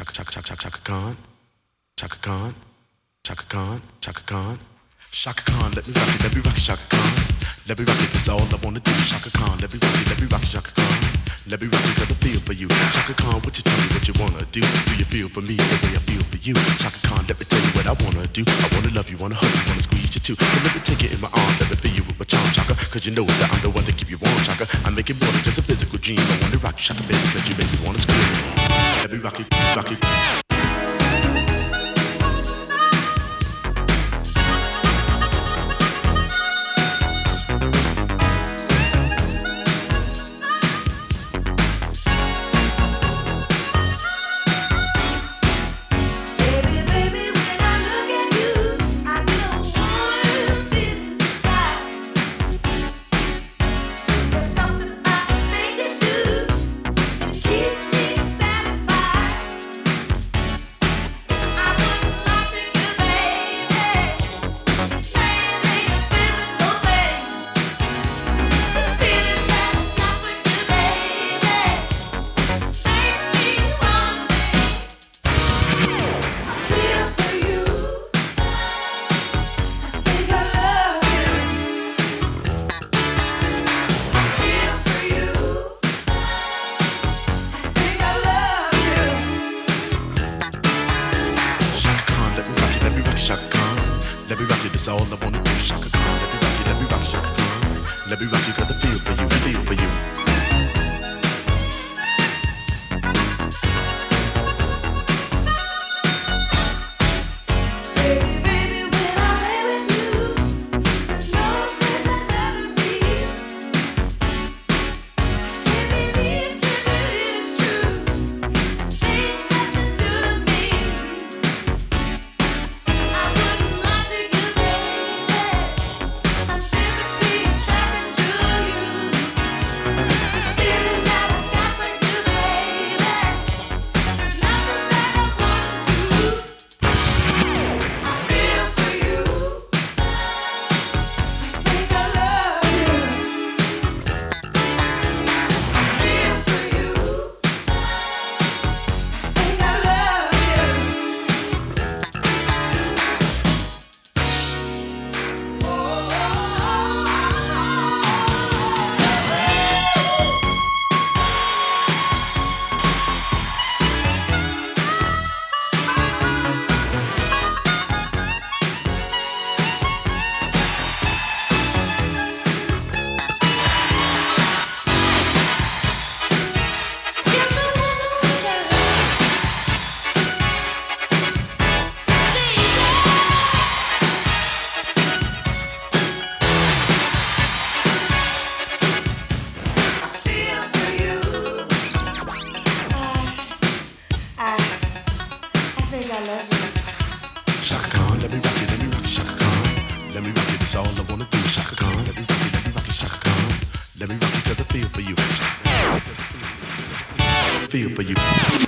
Chaka Khan, Chaka Khan, Chaka Khan, Chaka Khan. Chaka Khan, let me rock it, Chaka Khan. Let me rock it, that's all I wanna do. Chaka Khan, let me rock it, Chaka Khan. Let me rock it, got a feel for you. Chaka Khan, what you tell me what you wanna do? Do you feel for me the way I feel for you? Chaka Khan, let me tell you what I wanna do. I wanna love you, wanna hug you, wanna squeeze you too. And let me take it in my arms, let me feel you with my charm, Chaka. Cause you know that I'm the one to keep you warm, Chaka. I make it more than just a physical dream. I wanna rock you, Chaka, baby, cause you make me wanna scream. Let me rock it, rock it. Let me rock it, that's all I wanna do. Chaka Khan, let me rock it, Chaka Khan. Let me rock it, got the feel for you, feel for you. Chaka Khan, let me rock it, Chaka Khan. Let me rock it, that's all I wanna do. Chaka Khan, let me rock it, Chaka Khan. Let me rock it, cause I feel for you. Feel for you.